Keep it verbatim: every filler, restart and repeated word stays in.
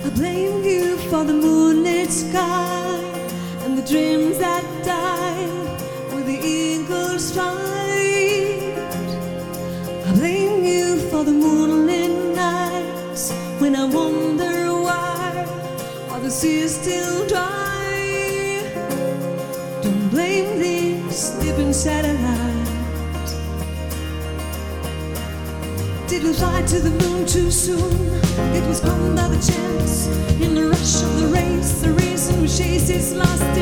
I blame you for the moonlit sky and the dreams that died with the eagle's flight. I blame you for the moonlit nights when I wonder why are the seas still dry. Don't blame these sleeping satellites. Did we fly to the moon too soon? It was come by the chance in the rush of the race. The reason we chase is lost.